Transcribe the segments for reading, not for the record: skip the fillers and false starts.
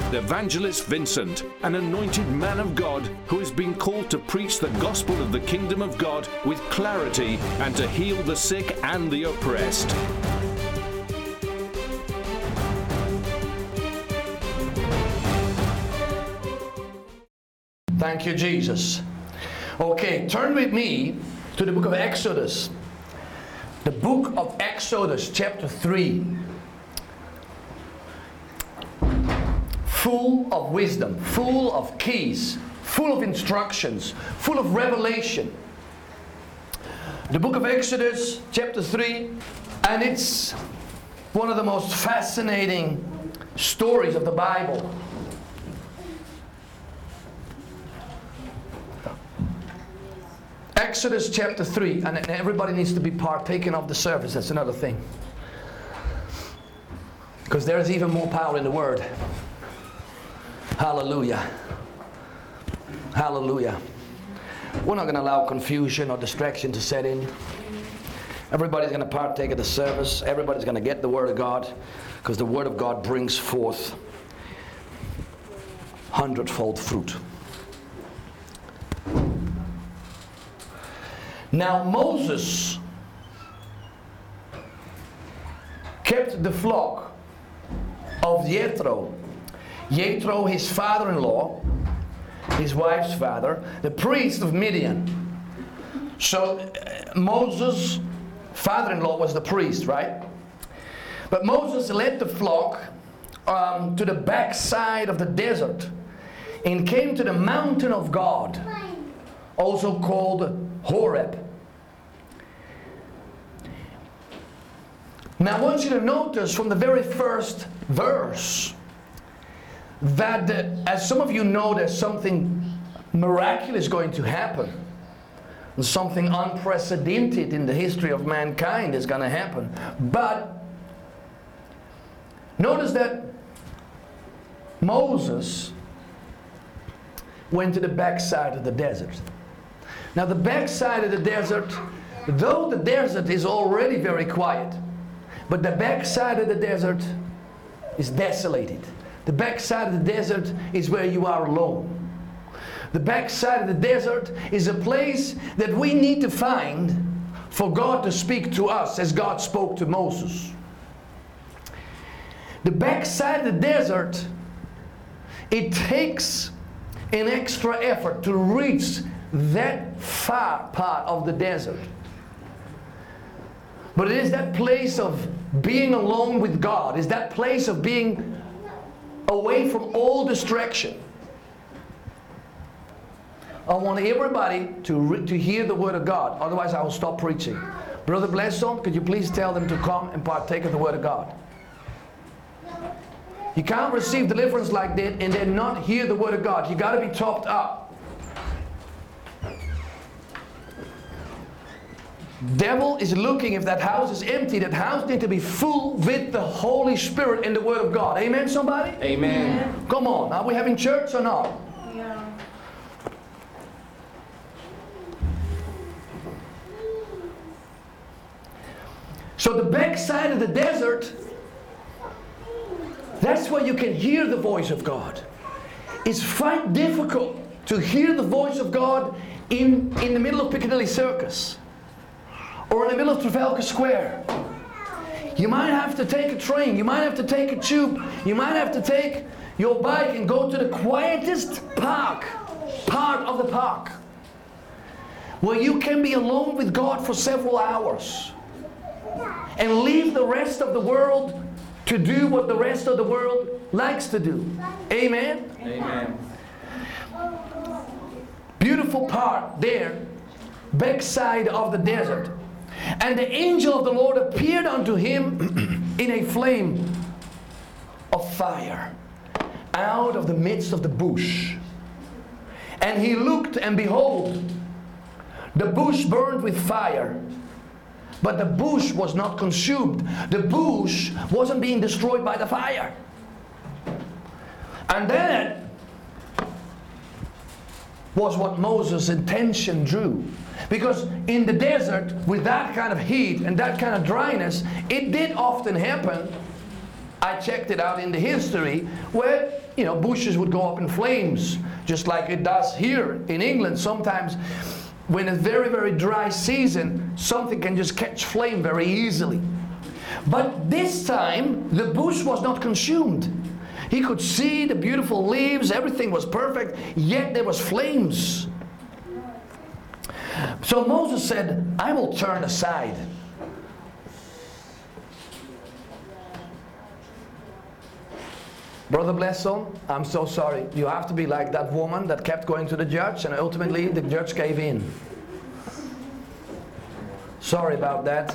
Evangelist Vincent, an anointed man of God who has been called to preach the gospel of the kingdom of God with clarity and to heal the sick and the oppressed. Thank you, Jesus. Okay, turn with me to the book of Exodus. The book of Exodus, chapter 3. Full of wisdom, full of keys, full of instructions, full of revelation. The book of Exodus, chapter 3, and it's one of the most fascinating stories of the Bible. Exodus chapter 3, and everybody needs to be partaking of the service. That's another thing. Because there is even more power in the Word. Hallelujah. Hallelujah. We're not going to allow confusion or distraction to set in. Everybody's going to partake of the service. Everybody's going to get the Word of God, because the Word of God brings forth hundredfold fruit. Now Moses kept the flock of Jethro. Jethro, his father-in-law, his wife's father, the priest of Midian. So Moses' father-in-law was the priest, right? But Moses led the flock to the backside of the desert and came to the mountain of God, also called Horeb. Now I want you to notice from the very first verse that as some of you know, there's something miraculous going to happen. And something unprecedented in the history of mankind is going to happen. But notice that Moses went to the backside of the desert. Now the backside of the desert, though the desert is already very quiet, but the backside of the desert is desolated. The backside of the desert is where you are alone. The backside of the desert is a place that we need to find for God to speak to us as God spoke to Moses. The backside of the desert, it takes an extra effort to reach that far part of the desert. But it is that place of being alone with God. It's that place of being away from all distraction. I want everybody to hear the Word of God. Otherwise I will stop preaching. Brother Blesson, could you please tell them to come and partake of the Word of God? You can't receive deliverance like that and then not hear the Word of God. You got to be topped up. Devil is looking, if that house is empty, that house needs to be full with the Holy Spirit and the Word of God. Amen, somebody? Amen. Come on, are we having church or not? Yeah. So the backside of the desert, that's where you can hear the voice of God. It's quite difficult to hear the voice of God in the middle of Piccadilly Circus or in the middle of Trafalgar Square. You might have to take a train, you might have to take a tube, you might have to take your bike and go to the quietest part of the park, where you can be alone with God for several hours and leave the rest of the world to do what the rest of the world likes to do. Amen? Amen. Beautiful part there, backside of the desert. And the angel of the Lord appeared unto him in a flame of fire out of the midst of the bush. And he looked, and behold, the bush burned with fire, but the bush was not consumed. The bush wasn't being destroyed by the fire. And that was what Moses' intention drew. Because in the desert, with that kind of heat and that kind of dryness, it did often happen. I checked it out in the history, where bushes would go up in flames, just like it does here in England. Sometimes when it's very, very dry season, something can just catch flame very easily. But this time, the bush was not consumed. He could see the beautiful leaves, everything was perfect, yet there was flames. So Moses said, I will turn aside. Brother Blesson, I'm so sorry. You have to be like that woman that kept going to the judge, and ultimately the judge gave in. Sorry about that.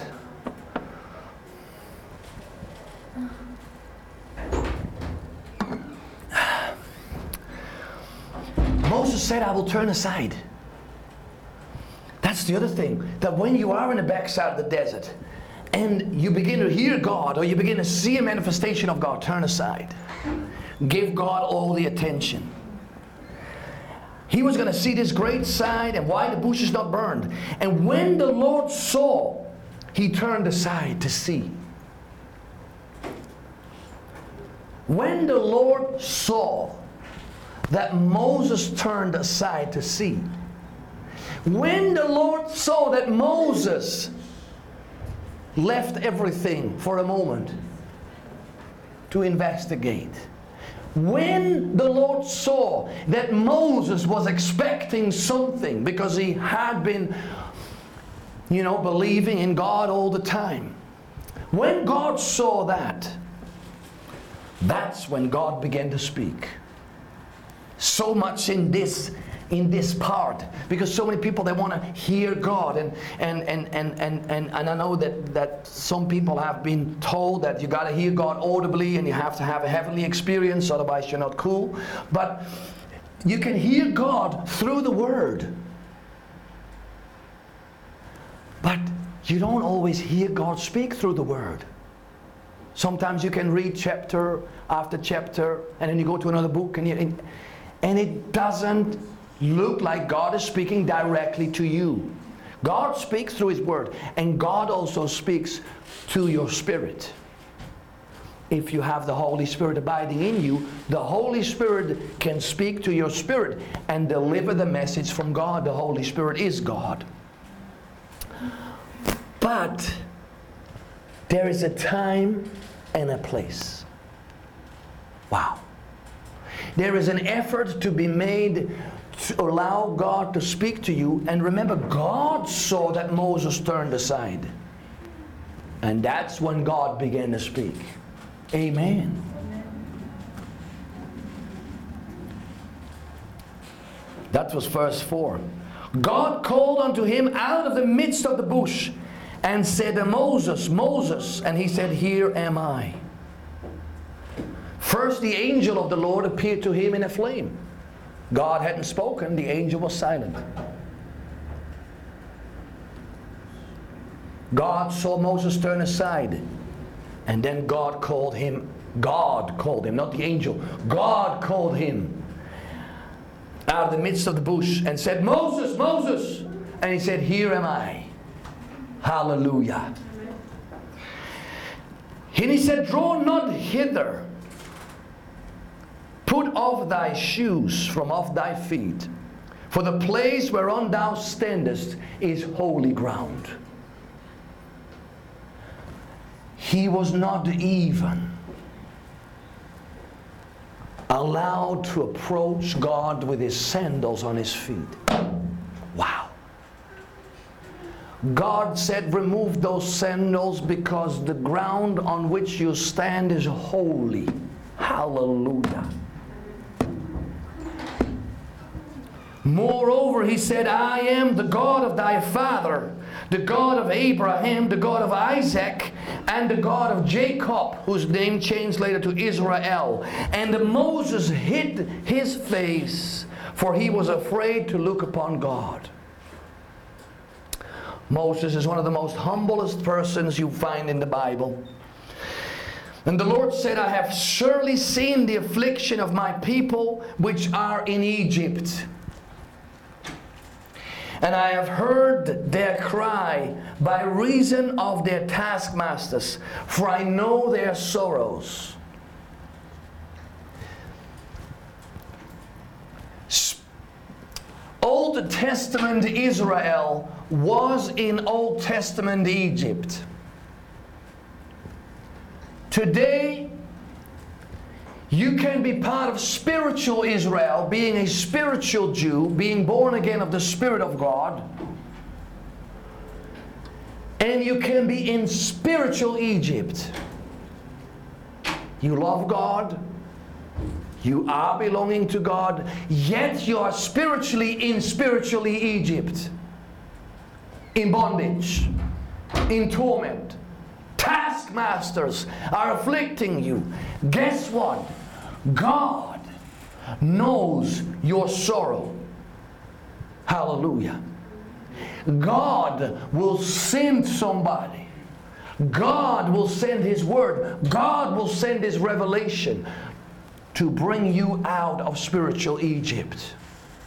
Moses said, I will turn aside. That's the other thing, that when you are in the backside of the desert and you begin to hear God, or you begin to see a manifestation of God, turn aside. Give God all the attention. He was going to see this great sight and why the bush is not burned. And when the Lord saw, he turned aside to see. When the Lord saw that Moses turned aside to see, when the Lord saw that Moses left everything for a moment to investigate, when the Lord saw that Moses was expecting something because he had been, believing in God all the time, when God saw that, that's when God began to speak. So much in this part, because so many people, they want to hear God, and I know that some people have been told that you got to hear God audibly and you have to have a heavenly experience, otherwise you're not cool. But you can hear God through the Word, but you don't always hear God speak through the Word. Sometimes you can read chapter after chapter, and then you go to another book, and it doesn't look like God is speaking directly to you. God speaks through His Word, and God also speaks to your spirit. If you have the Holy Spirit abiding in you, the Holy Spirit can speak to your spirit and deliver the message from God. The Holy Spirit is God. But there is a time and a place. Wow. There is an effort to be made to allow God to speak to you. And remember, God saw that Moses turned aside. And that's when God began to speak. Amen. That was verse 4. God called unto him out of the midst of the bush and said, Moses, Moses. And he said, Here am I. First, the angel of the Lord appeared to him in a flame. God hadn't spoken, the angel was silent. God saw Moses turn aside, and then God called him. God called him, not the angel. God called him out of the midst of the bush and said, Moses, Moses. And he said, Here am I. Hallelujah. And he said, Draw not hither. Put off thy shoes from off thy feet, for the place whereon thou standest is holy ground. He was not even allowed to approach God with his sandals on his feet. Wow. God said, remove those sandals because the ground on which you stand is holy. Hallelujah. Moreover, he said, I am the God of thy father, the God of Abraham, the God of Isaac, and the God of Jacob, whose name changed later to Israel. And Moses hid his face, for he was afraid to look upon God. Moses is one of the most humblest persons you find in the Bible. And the Lord said, I have surely seen the affliction of my people which are in Egypt. And I have heard their cry by reason of their taskmasters, for I know their sorrows. Testament Israel was in Old Testament Egypt. Today, you can be part of spiritual Israel, being a spiritual Jew, being born again of the Spirit of God. And you can be in spiritual Egypt. You love God. You are belonging to God. Yet you are spiritually in spiritually Egypt. In bondage. In torment. Taskmasters are afflicting you. Guess what? God knows your sorrow. Hallelujah. God will send somebody. God will send His Word. God will send His revelation to bring you out of spiritual Egypt.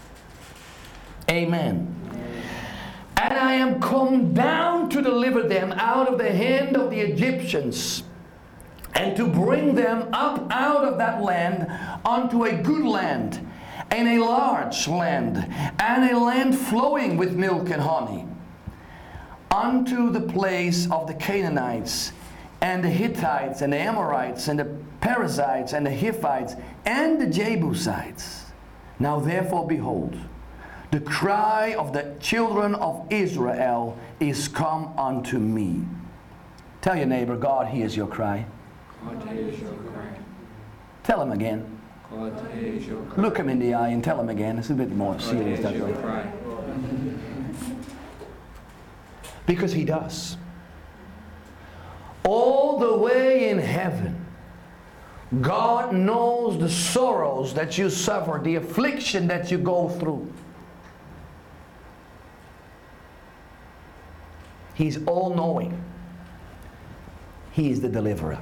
Amen. And I am come down to deliver them out of the hand of the Egyptians, and to bring them up out of that land unto a good land, and a large land, and a land flowing with milk and honey, unto the place of the Canaanites, and the Hittites, and the Amorites, and the Perizzites, and the Hiphites, and the Jebusites. Now therefore, behold, the cry of the children of Israel is come unto me. Tell your neighbor, God hears your cry. God hears your cry. Tell him again. God hears your cry. Look him in the eye and tell him again. It's a bit more serious that way. Cry. Because He does. All the way in heaven, God knows the sorrows that you suffer, the affliction that you go through. He's all-knowing. He is the deliverer.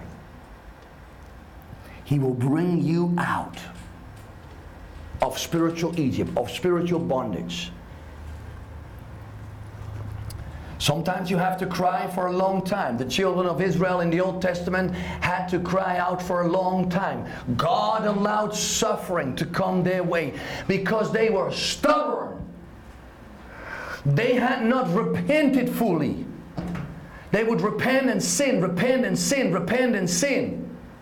He will bring you out of spiritual Egypt, of spiritual bondage. Sometimes you have to cry for a long time. The children of Israel in the Old Testament had to cry out for a long time. God allowed suffering to come their way because they were stubborn. They had not repented fully. They would repent and sin, repent and sin, repent and sin.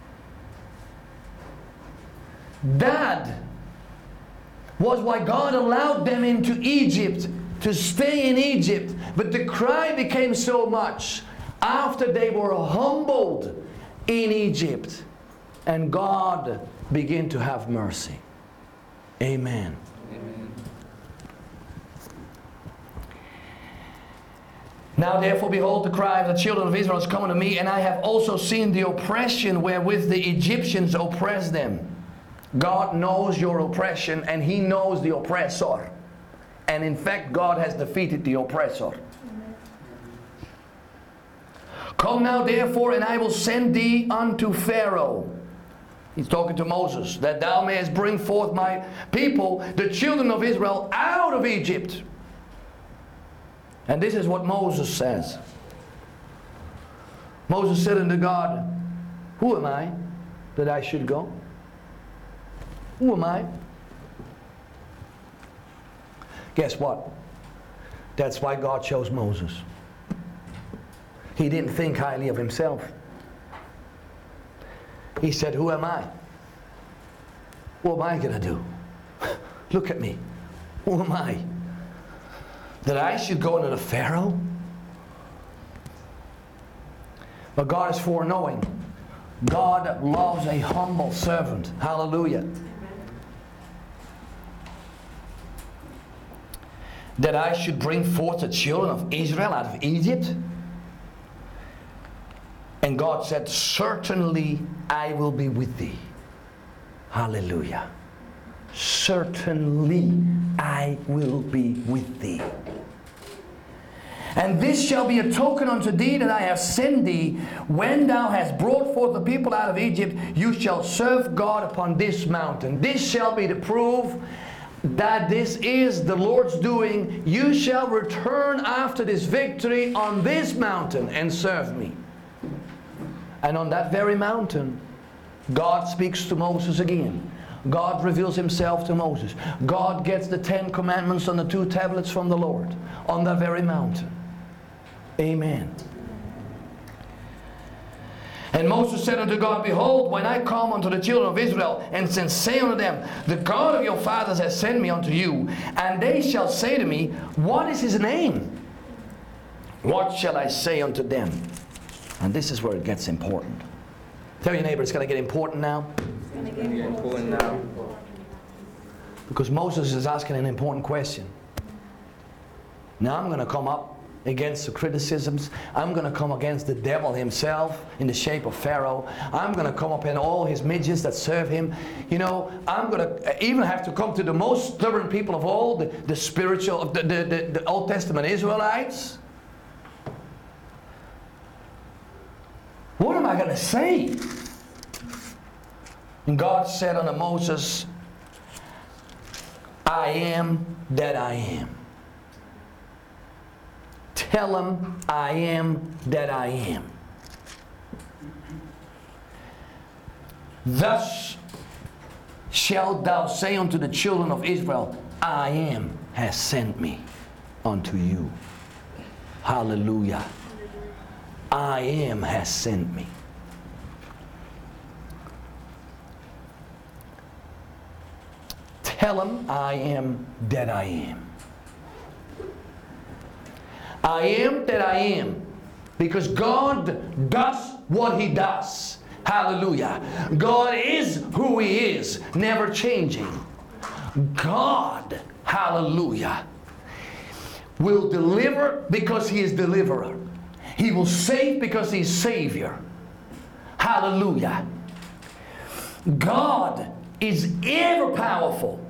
That was why God allowed them into Egypt, to stay in Egypt. But the cry became so much after they were humbled in Egypt. And God began to have mercy. Amen. Amen. Now therefore, behold, the cry of the children of Israel is coming to me, and I have also seen the oppression wherewith the Egyptians oppress them. God knows your oppression, and He knows the oppressor. And in fact, God has defeated the oppressor. Come now therefore, and I will send thee unto Pharaoh. He's talking to Moses, that thou mayest bring forth my people, the children of Israel, out of Egypt. And this is what Moses says. Moses said unto God, who am I that I should go? Who am I? Guess what? That's why God chose Moses. He didn't think highly of himself. He said, who am I? What am I going to do? Look at me. Who am I? That I should go into the Pharaoh? But God is foreknowing. God loves a humble servant. Hallelujah. That I should bring forth the children of Israel out of Egypt? And God said, certainly I will be with thee. Hallelujah. Certainly I will be with thee. And this shall be a token unto thee that I have sent thee. When thou hast brought forth the people out of Egypt, you shall serve God upon this mountain. This shall be the proof that this is the Lord's doing. You shall return after this victory on this mountain and serve me. And on that very mountain, God speaks to Moses again. God reveals Himself to Moses. God gets the 10 commandments on the 2 tablets from the Lord on that very mountain. Amen. And Moses said unto God, Behold, when I come unto the children of Israel, and say unto them, The God of your fathers has sent me unto you, and they shall say to me, What is His name? What shall I say unto them? And this is where it gets important. Tell your neighbor, it's going to get important now. It's going to get important now. Because Moses is asking an important question. Now I'm going to come up against the criticisms. I'm going to come against the devil himself in the shape of Pharaoh. I'm going to come up in all his midgets that serve him. You know, I'm going to even have to come to the most stubborn people of all, the spiritual, the Old Testament Israelites. What am I going to say? And God said unto Moses, I am that I am. Tell him I am that I am. Thus shalt thou say unto the children of Israel, I am has sent me unto you. Hallelujah. I am has sent me. Tell him I am that I am. I am that I am. Because God does what He does. Hallelujah. God is who He is, never changing. God, hallelujah, will deliver because He is deliverer. He will save because He is Savior. Hallelujah. God is ever powerful.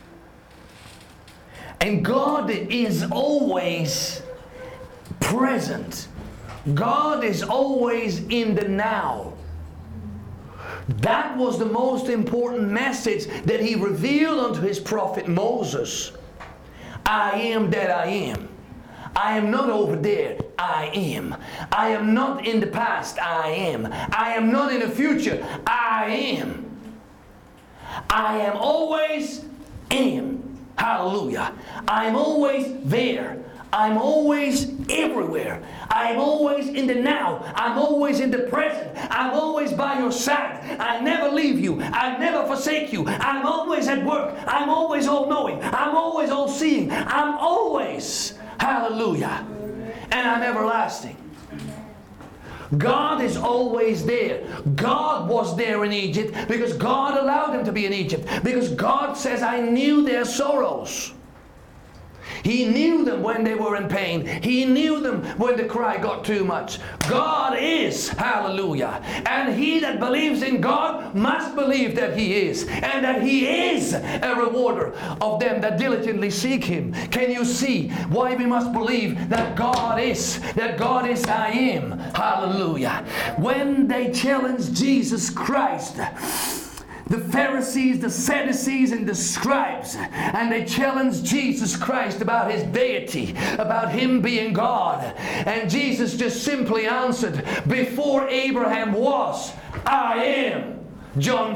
And God is always present. God is always in the now. That was the most important message that He revealed unto His prophet Moses. I am that I am. I am not over there. I am. I am not in the past. I am. I am not in the future. I am. I am always am. Hallelujah. I am always there. I'm always everywhere. I'm always in the now. I'm always in the present. I'm always by your side. I never leave you. I never forsake you. I'm always at work. I'm always all-knowing. I'm always all-seeing. I'm always, hallelujah, and I'm everlasting. God is always there. God was there in Egypt because God allowed them to be in Egypt. Because God says, I knew their sorrows. He knew them when they were in pain. He knew them when the cry got too much. God is, hallelujah. And he that believes in God must believe that He is. And that He is a rewarder of them that diligently seek Him. Can you see why we must believe that God is? That God is I am. Hallelujah. When they challenged Jesus Christ, the Pharisees, the Sadducees, and the scribes, and they challenged Jesus Christ about His deity, about Him being God. And Jesus just simply answered, before Abraham was, I am. John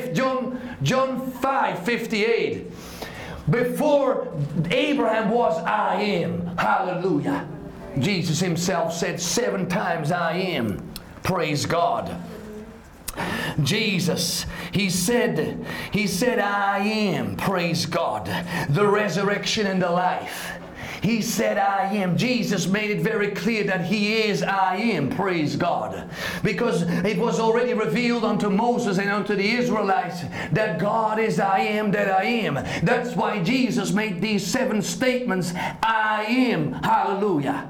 5:58. Before Abraham was, I am. Hallelujah. Jesus Himself said 7 times, I am. Praise God. Jesus, He said, I am, praise God, the resurrection and the life. He said, I am. Jesus made it very clear that He is I am, praise God. Because it was already revealed unto Moses and unto the Israelites that God is I am that I am. That's why Jesus made these 7 statements, I am, hallelujah.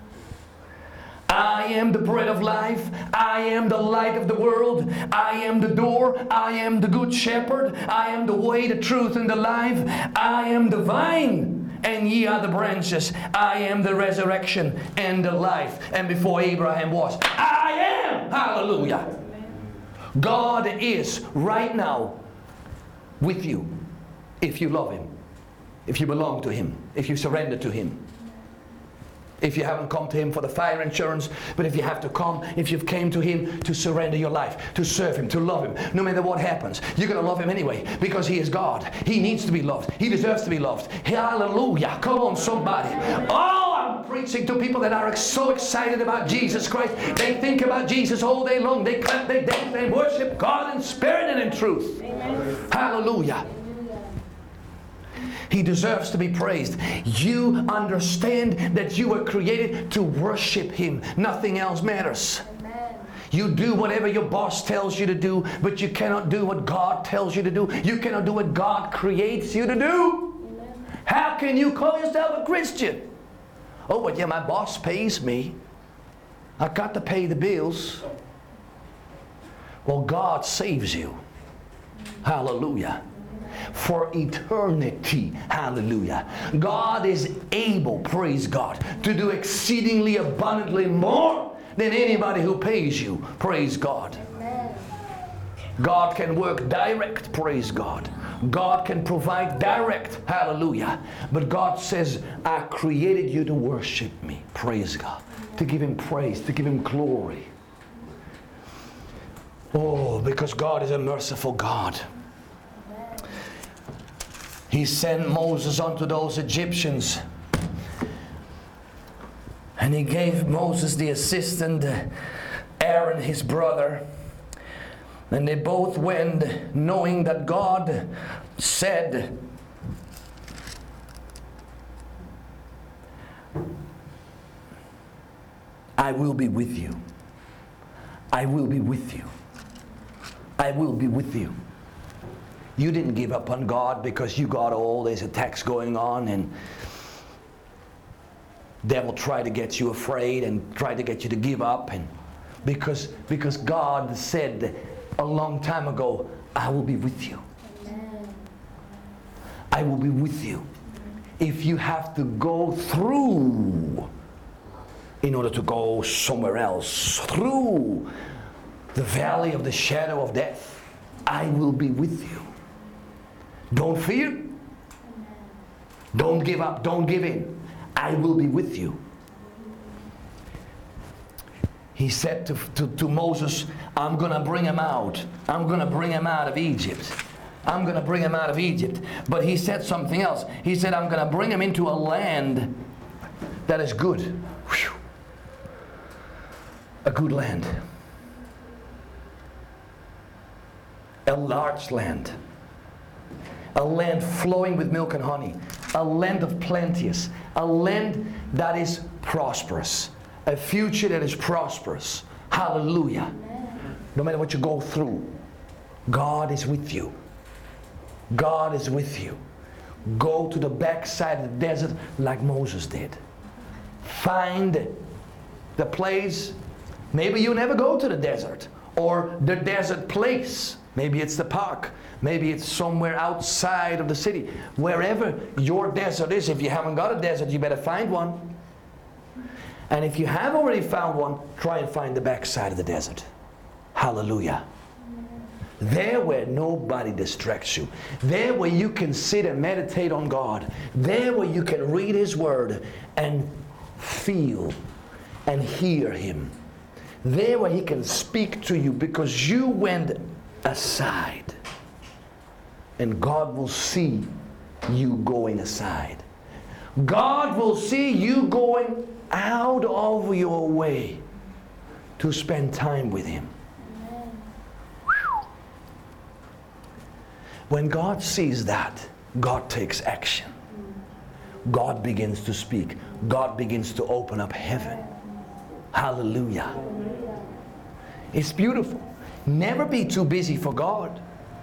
I am the bread of life. I am the light of the world. I am the door. I am the good shepherd. I am the way, the truth, and the life. I am the vine, and ye are the branches. I am the resurrection and the life. And before Abraham was, I am. Hallelujah. God is right now with you if you love Him, if you belong to Him, if you surrender to Him. If you haven't come to Him for the fire insurance, but if you have to come, if you've came to Him to surrender your life, to serve Him, to love Him, no matter what happens, you're going to love Him anyway because He is God. He needs to be loved. He deserves to be loved. Hallelujah. Come on, somebody. Oh, I'm preaching to people that are so excited about Jesus Christ. They think about Jesus all day long. They clap, they dance, they worship God in spirit and in truth. Amen. Hallelujah. He deserves to be praised. You understand that you were created to worship Him. Nothing else matters. Amen. You do whatever your boss tells you to do, but you cannot do what God tells you to do. You cannot do what God creates you to do. Amen. How can you call yourself a Christian? Oh, but yeah, my boss pays me. I've got to pay the bills. Well, God saves you. Hallelujah. For eternity. Hallelujah. God is able, praise God, to do exceedingly abundantly more than anybody who pays you. Praise God. Amen. God can work direct, praise God. God can provide direct, hallelujah. But God says, I created you to worship me, praise God. To give Him praise, to give Him glory. Oh, because God is a merciful God. He sent Moses unto those Egyptians, and He gave Moses the assistant, Aaron his brother, and they both went knowing that God said, I will be with you. I will be with you. I will be with you. You didn't give up on God because you got all these attacks going on and devil tried to get you afraid and tried to get you to give up, and because God said a long time ago, I will be with you. Amen. I will be with you. If you have to go through in order to go somewhere else, through the valley of the shadow of death, I will be with you. Don't fear. Don't give up. Don't give in. I will be with you. He said to Moses, I'm going to bring him out. I'm going to bring him out of Egypt. I'm going to bring him out of Egypt. But he said something else. He said, I'm going to bring him into a land that is good. Whew. A good land. A large land. A land flowing with milk and honey. A land of plenteous. A land that is prosperous. A future that is prosperous. Hallelujah. Amen. No matter what you go through, God is with you. God is with you. Go to the backside of the desert like Moses did. Find the place. Maybe you never go to the desert or the desert place. Maybe it's the park. Maybe it's somewhere outside of the city. Wherever your desert is, if you haven't got a desert, you better find one. And if you have already found one, try and find the backside of the desert. Hallelujah. There where nobody distracts you. There where you can sit and meditate on God. There where you can read His Word and feel and hear Him. There where He can speak to you because you went aside. And God will see you going aside. God will see you going out of your way to spend time with Him. When God sees that, God takes action. God begins to speak. God begins to open up heaven. Hallelujah. It's beautiful. Never be too busy for God.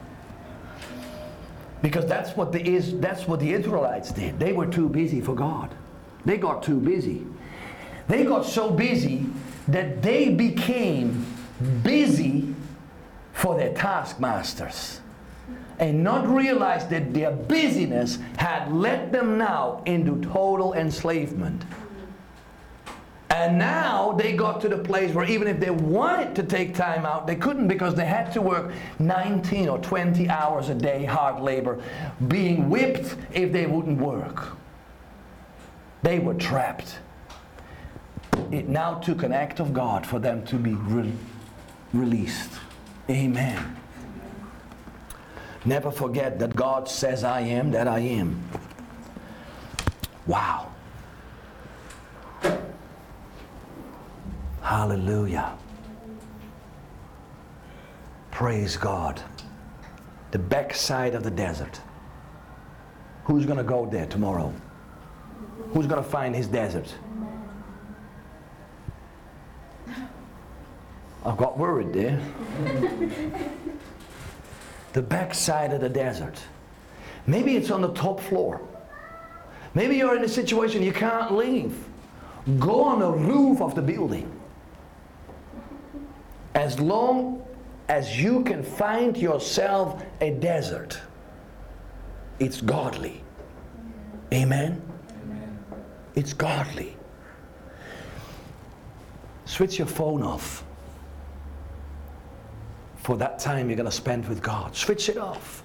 Because that's what the Israelites did. They were too busy for God. They got too busy. They got so busy that they became busy for their taskmasters. And not realize that their busyness had led them now into total enslavement. And now they got to the place where even if they wanted to take time out, they couldn't because they had to work 19 or 20 hours a day, hard labor, being whipped if they wouldn't work. They were trapped. it now took an act of God for them to be released. Amen. Never forget that God says, I am that I am. Wow. Hallelujah. Praise God. The backside of the desert. Who's going to go there tomorrow? Who's going to find his desert? I got worried there. The backside of the desert. Maybe it's on the top floor. Maybe you're in a situation you can't leave. Go on the roof of the building. As long as you can find yourself a desert, it's godly. Amen? Amen. It's godly. Switch your phone off for that time you're going to spend with God. Switch it off.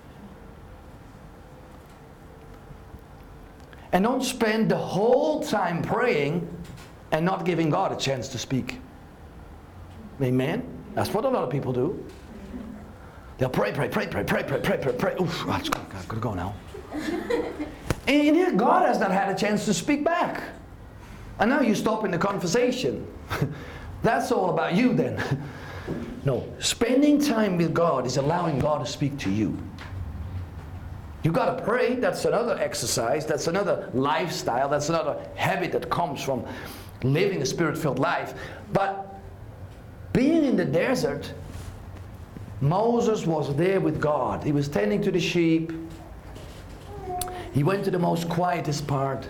And don't spend the whole time praying and not giving God a chance to speak. Amen? That's what a lot of people do. They'll pray. Oof, that's good. I've got to go now. And yet God has not had a chance to speak back. And now you stop in the conversation. That's all about you then. No, spending time with God is allowing God to speak to you. You've got to pray. That's another exercise. That's another lifestyle. That's another habit that comes from living a spirit-filled life. But being in the desert, Moses was there with God. He was tending to the sheep. He went to the most quietest part.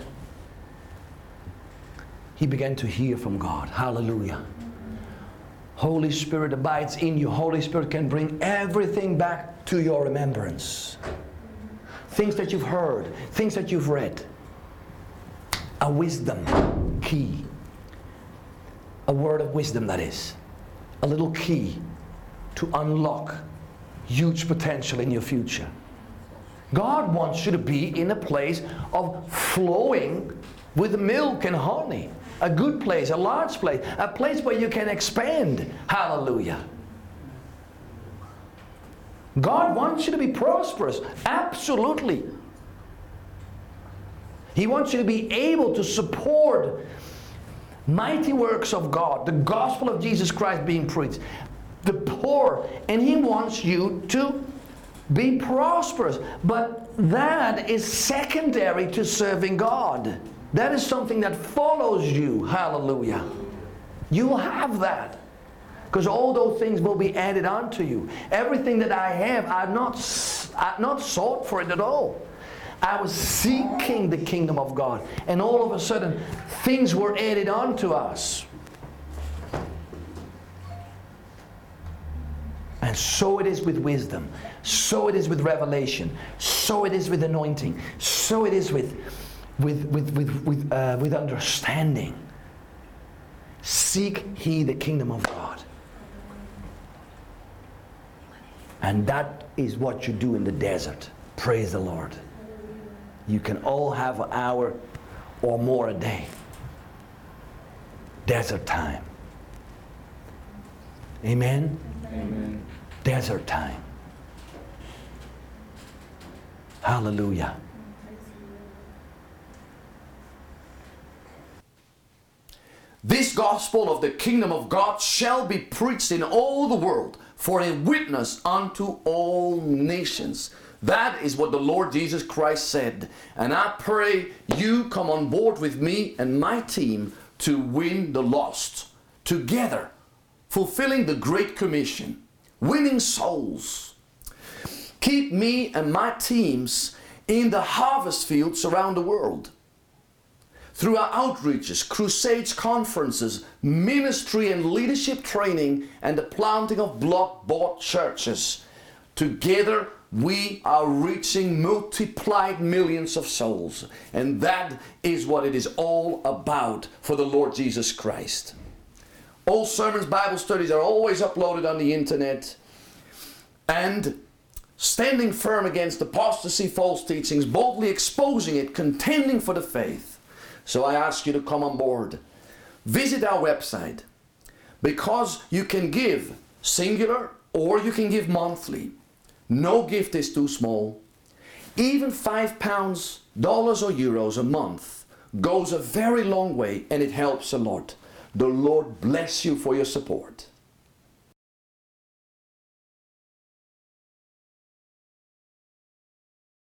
He began to hear from God. Hallelujah. Holy Spirit abides in you. Holy Spirit can bring everything back to your remembrance. Things that you've heard, things that you've read. A wisdom key. A word of wisdom, that is. A little key to unlock huge potential in your future. God wants you to be in a place of flowing with milk and honey. A good place, a large place, a place where you can expand. Hallelujah. God wants you to be prosperous. Absolutely. He wants you to be able to support mighty works of God, the gospel of Jesus Christ being preached, the poor, and He wants you to be prosperous. But that is secondary to serving God. That is something that follows you. Hallelujah. You will have that. Because all those things will be added onto you. Everything that I have, I've not sought for it at all. I was seeking the kingdom of God. And all of a sudden, things were added onto us. And so it is with wisdom. So it is with revelation. So it is with anointing. So it is with understanding. Seek ye the kingdom of God. And that is what you do in the desert. Praise the Lord. You can all have an hour or more a day. Desert time. Amen? Amen. Desert time. Hallelujah. This gospel of the kingdom of God shall be preached in all the world for a witness unto all nations. That is what the Lord Jesus Christ said. And I pray you come on board with me and my team to win the lost. Together, fulfilling the Great Commission, winning souls. Keep me and my teams in the harvest fields around the world. Through our outreaches, crusades, conferences, ministry and leadership training, and the planting of blood-bought churches. Together, we are reaching multiplied millions of souls. And that is what it is all about for the Lord Jesus Christ. All sermons, Bible studies are always uploaded on the internet. And standing firm against apostasy, false teachings, boldly exposing it, contending for the faith. So I ask you to come on board. visit our website, because you can give singular or you can give monthly. No gift is too small. Even £5, dollars or euros a month goes a very long way, and it helps a lot. The Lord bless you for your support.